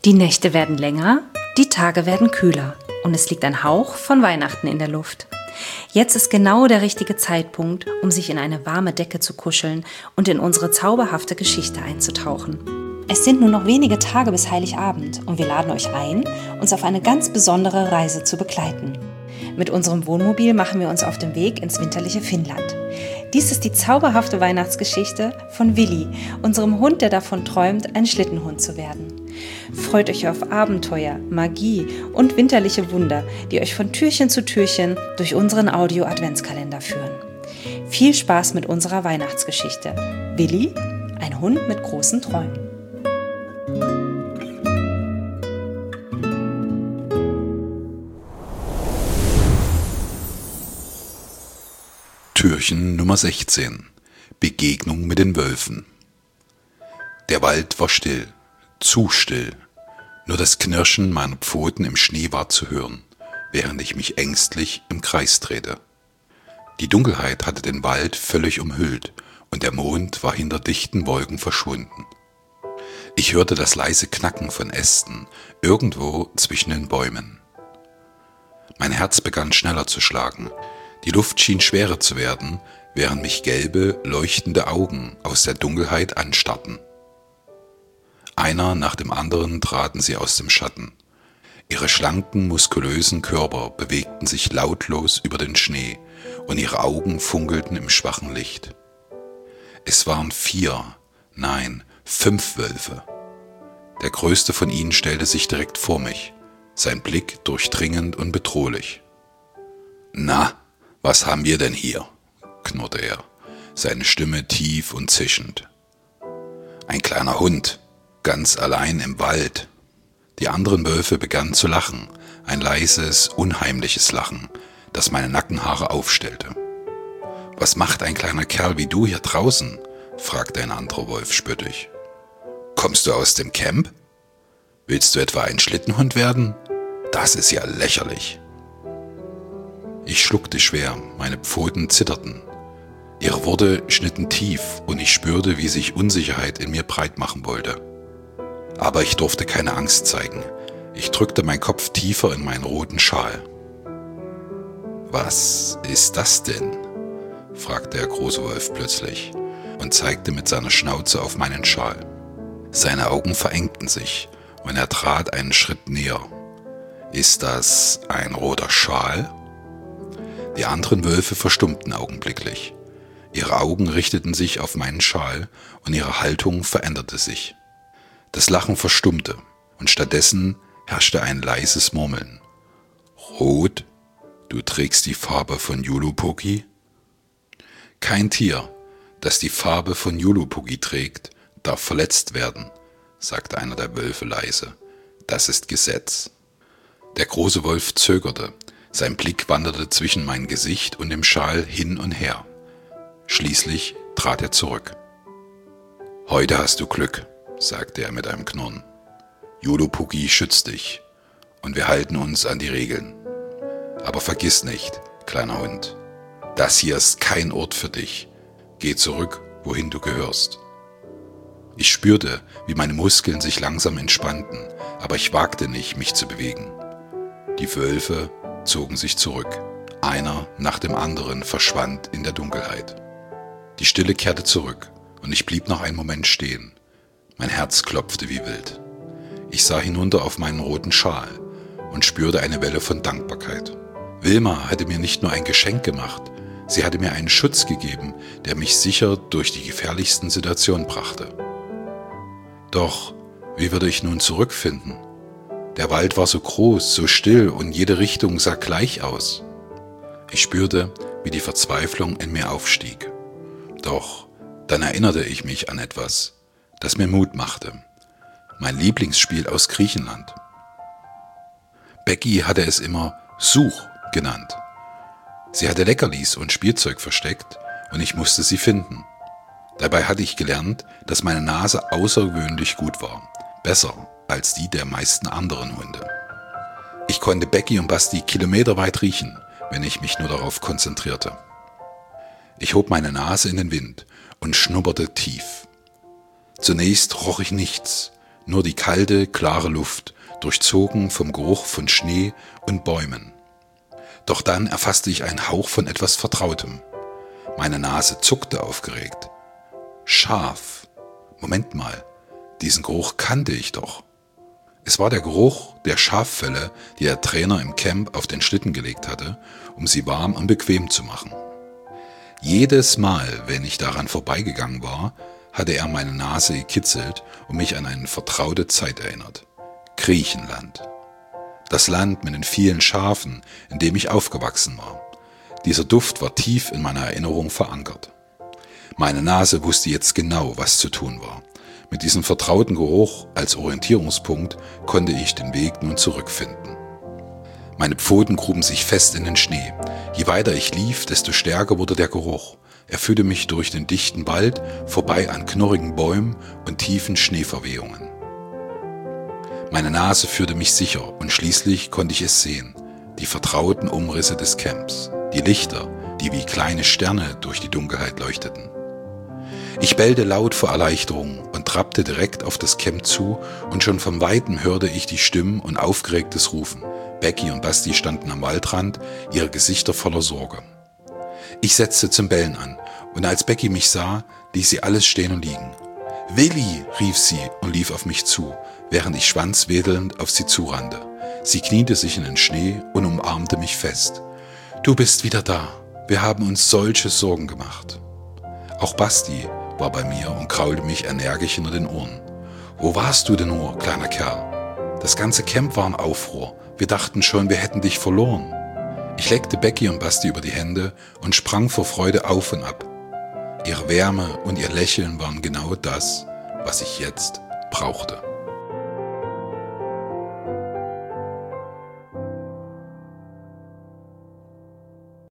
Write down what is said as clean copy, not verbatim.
Die Nächte werden länger, die Tage werden kühler und es liegt ein Hauch von Weihnachten in der Luft. Jetzt ist genau der richtige Zeitpunkt, um sich in eine warme Decke zu kuscheln und in unsere zauberhafte Geschichte einzutauchen. Es sind nur noch wenige Tage bis Heiligabend und wir laden euch ein, uns auf eine ganz besondere Reise zu begleiten. Mit unserem Wohnmobil machen wir uns auf den Weg ins winterliche Finnland. Dies ist die zauberhafte Weihnachtsgeschichte von Willi, unserem Hund, der davon träumt, ein Schlittenhund zu werden. Freut euch auf Abenteuer, Magie und winterliche Wunder, die euch von Türchen zu Türchen durch unseren Audio-Adventskalender führen. Viel Spaß mit unserer Weihnachtsgeschichte. Willi, ein Hund mit großen Träumen. Türchen Nummer 16. Begegnung mit den Wölfen. Der Wald war still, zu still. Nur das Knirschen meiner Pfoten im Schnee war zu hören, während ich mich ängstlich im Kreis drehte. Die Dunkelheit hatte den Wald völlig umhüllt und der Mond war hinter dichten Wolken verschwunden. Ich hörte das leise Knacken von Ästen irgendwo zwischen den Bäumen. Mein Herz begann schneller zu schlagen. Die Luft schien schwerer zu werden, während mich gelbe, leuchtende Augen aus der Dunkelheit anstarrten. Einer nach dem anderen traten sie aus dem Schatten. Ihre schlanken, muskulösen Körper bewegten sich lautlos über den Schnee und ihre Augen funkelten im schwachen Licht. Es waren 5 Wölfe. Der größte von ihnen stellte sich direkt vor mich, sein Blick durchdringend und bedrohlich. »Na, was haben wir denn hier?« knurrte er, seine Stimme tief und zischend. »Ein kleiner Hund, ganz allein im Wald.« Die anderen Wölfe begannen zu lachen, ein leises, unheimliches Lachen, das meine Nackenhaare aufstellte. »Was macht ein kleiner Kerl wie du hier draußen?« fragte ein anderer Wolf spöttisch. »Kommst du aus dem Camp? Willst du etwa ein Schlittenhund werden? Das ist ja lächerlich.« Ich schluckte schwer, meine Pfoten zitterten. Ihre Worte schnitten tief und ich spürte, wie sich Unsicherheit in mir breit machen wollte. Aber ich durfte keine Angst zeigen. Ich drückte meinen Kopf tiefer in meinen roten Schal. »Was ist das denn?« fragte der große Wolf plötzlich und zeigte mit seiner Schnauze auf meinen Schal. Seine Augen verengten sich und er trat einen Schritt näher. »Ist das ein roter Schal?« Die anderen Wölfe verstummten augenblicklich. Ihre Augen richteten sich auf meinen Schal und ihre Haltung veränderte sich. Das Lachen verstummte und stattdessen herrschte ein leises Murmeln. »Rot? Du trägst die Farbe von Joulupuki?« »Kein Tier, das die Farbe von Joulupuki trägt, darf verletzt werden«, sagte einer der Wölfe leise. »Das ist Gesetz.« Der große Wolf zögerte. Sein Blick wanderte zwischen mein Gesicht und dem Schal hin und her. Schließlich trat er zurück. »Heute hast du Glück«, sagte er mit einem Knurren. »Joulupuki schützt dich und wir halten uns an die Regeln. Aber vergiss nicht, kleiner Hund, das hier ist kein Ort für dich. Geh zurück, wohin du gehörst.« Ich spürte, wie meine Muskeln sich langsam entspannten, aber ich wagte nicht, mich zu bewegen. Die Wölfe zogen sich zurück. Einer nach dem anderen verschwand in der Dunkelheit. Die Stille kehrte zurück und ich blieb noch einen Moment stehen. Mein Herz klopfte wie wild. Ich sah hinunter auf meinen roten Schal und spürte eine Welle von Dankbarkeit. Wilma hatte mir nicht nur ein Geschenk gemacht, sie hatte mir einen Schutz gegeben, der mich sicher durch die gefährlichsten Situationen brachte. Doch wie würde ich nun zurückfinden? Der Wald war so groß, so still und jede Richtung sah gleich aus. Ich spürte, wie die Verzweiflung in mir aufstieg. Doch dann erinnerte ich mich an etwas, das mir Mut machte. Mein Lieblingsspiel aus Griechenland. Becky hatte es immer Such genannt. Sie hatte Leckerlis und Spielzeug versteckt und ich musste sie finden. Dabei hatte ich gelernt, dass meine Nase außergewöhnlich gut war, besser als die der meisten anderen Hunde. Ich konnte Becky und Basti kilometerweit riechen, wenn ich mich nur darauf konzentrierte. Ich hob meine Nase in den Wind und schnupperte tief. Zunächst roch ich nichts, nur die kalte, klare Luft, durchzogen vom Geruch von Schnee und Bäumen. Doch dann erfasste ich einen Hauch von etwas Vertrautem. Meine Nase zuckte aufgeregt. Schaf. Moment mal, diesen Geruch kannte ich doch. Es war der Geruch der Schaffelle, die der Trainer im Camp auf den Schlitten gelegt hatte, um sie warm und bequem zu machen. Jedes Mal, wenn ich daran vorbeigegangen war, hatte er meine Nase gekitzelt und mich an eine vertraute Zeit erinnert. Griechenland. Das Land mit den vielen Schafen, in dem ich aufgewachsen war. Dieser Duft war tief in meiner Erinnerung verankert. Meine Nase wusste jetzt genau, was zu tun war. Mit diesem vertrauten Geruch als Orientierungspunkt konnte ich den Weg nun zurückfinden. Meine Pfoten gruben sich fest in den Schnee. Je weiter ich lief, desto stärker wurde der Geruch. Er führte mich durch den dichten Wald, vorbei an knorrigen Bäumen und tiefen Schneeverwehungen. Meine Nase führte mich sicher und schließlich konnte ich es sehen. Die vertrauten Umrisse des Camps, die Lichter, die wie kleine Sterne durch die Dunkelheit leuchteten. Ich bellte laut vor Erleichterung und trappte direkt auf das Camp zu und schon vom Weiten hörte ich die Stimmen und aufgeregtes Rufen. Becky und Basti standen am Waldrand, ihre Gesichter voller Sorge. Ich setzte zum Bellen an und als Becky mich sah, ließ sie alles stehen und liegen. »Willi«, rief sie und lief auf mich zu, während ich schwanzwedelnd auf sie zurannte. Sie kniete sich in den Schnee und umarmte mich fest. »Du bist wieder da. Wir haben uns solche Sorgen gemacht.« Auch Basti war bei mir und kraulte mich energisch hinter den Ohren. »Wo warst du denn nur, kleiner Kerl? Das ganze Camp war im Aufruhr. Wir dachten schon, wir hätten dich verloren.« Ich leckte Becky und Basti über die Hände und sprang vor Freude auf und ab. Ihre Wärme und ihr Lächeln waren genau das, was ich jetzt brauchte.